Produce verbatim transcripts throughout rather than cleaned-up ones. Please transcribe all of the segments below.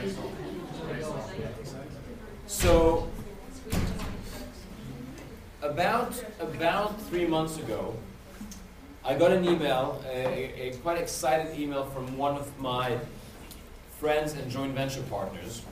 So, about about three months ago, I got an email, a, a quite excited email from one of my friends and joint venture partners.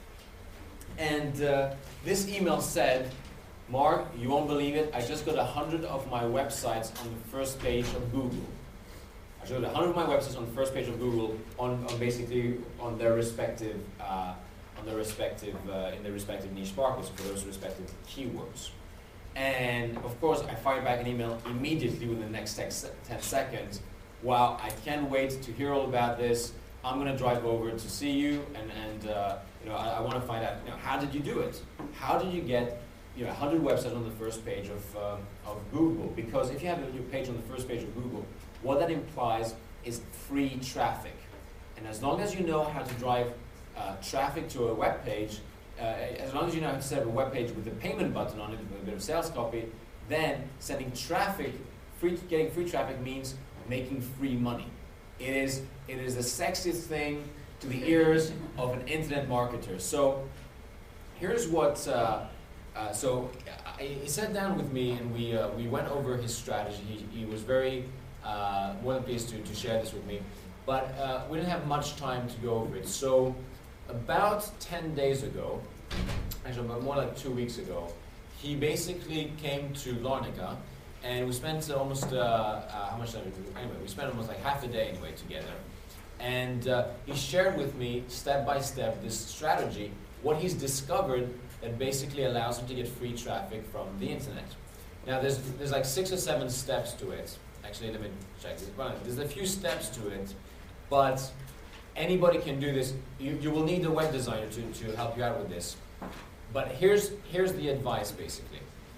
And uh, this email said, Mark, you won't believe it, I just got a hundred of my websites on the first page of Google. I showed a hundred of my websites on the first page of Google on, on basically on their respective uh, on their respective uh, in their respective niche markets for those respective keywords. And of course, I fired back an email immediately within the next ten seconds. Wow, I can't wait to hear all about this. I'm going to drive over to see you, and and uh, you know I, I want to find out, you know, how did you do it? How did you get, you know, one hundred websites on the first page of um, of Google? Because if you have your page on the first page of Google, what that implies is free traffic. And as long as you know how to drive uh, traffic to a web page, uh, as long as you know how to set up a web page with a payment button on it, with a bit of sales copy, then sending traffic, free, getting free traffic means making free money. It is it is the sexiest thing to the ears of an internet marketer. So here's what. Uh, uh, so I, he sat down with me and we uh, we went over his strategy. He, he was very uh, more than pleased to, to share this with me, but uh, we didn't have much time to go over it. So about ten days ago, actually about more like two weeks ago, he basically came to Larnaca. And we spent almost, uh, uh, how much did we do? Anyway, we spent almost like half a day anyway together. And uh, he shared with me, step by step, this strategy, what he's discovered that basically allows him to get free traffic from the internet. Now, there's there's like six or seven steps to it. Actually, let me check this. There's a few steps to it, but anybody can do this. You, you will need a web designer to, to help you out with this. But here's here's the advice, basically.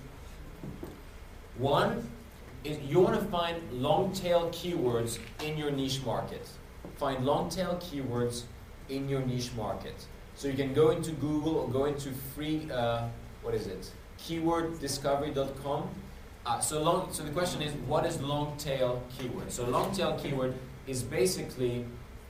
One is you want to find long-tail keywords in your niche market. Find long-tail keywords in your niche market. So you can go into Google or go into free, uh, what is it? keyword discovery dot com. Uh, so long. So the question is, what is long-tail keyword? So long-tail keyword is basically,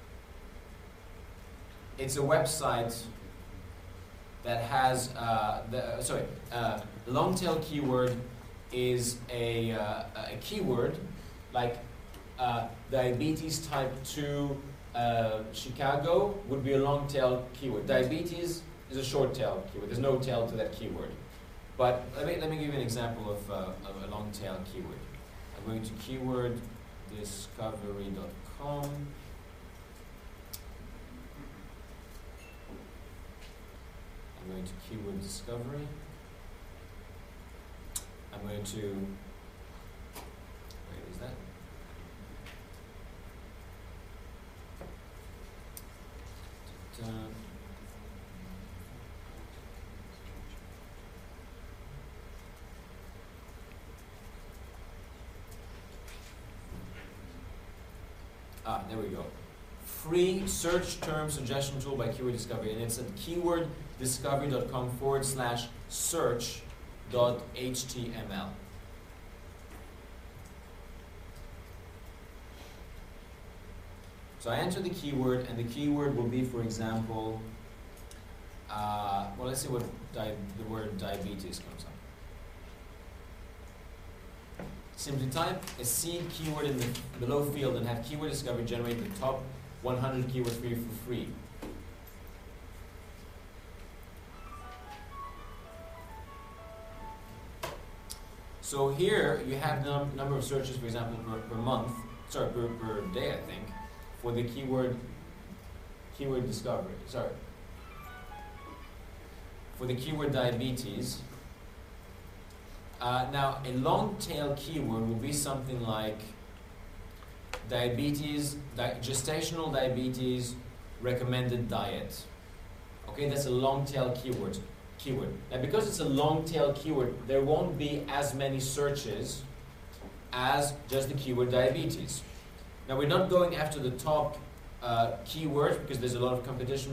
it's a website that has, uh, the, sorry, uh, long-tail keyword is a, uh, a keyword like uh, diabetes type two uh, Chicago would be a long tail keyword. Diabetes is a short tail keyword. There's no tail to that keyword. But let me, let me give you an example of, uh, of a long tail keyword. I'm going to keyword discovery dot com. I'm going to keyword discovery. I'm going to, where is that? Da, da. Ah, there we go. Free search term suggestion tool by Keyword Discovery, and it's at keyword discovery dot com forward slash search dot H T M L. So I enter the keyword, and the keyword will be, for example, uh, well, let's see what di the word diabetes comes up. Simply type a seed keyword in the below field and have Keyword Discovery generate the top one hundred keywords for you for free. So here you have the num number of searches, for example, per, per month, sorry, per, per day, I think, for the keyword keyword discovery. Sorry, for the keyword diabetes. Uh, now, a long tail keyword would be something like diabetes, di gestational diabetes, recommended diet. Okay, that's a long tail keyword. Keyword. Now, because it's a long tail keyword, there won't be as many searches as just the keyword diabetes. Now, we're not going after the top uh, keywords because there's a lot of competition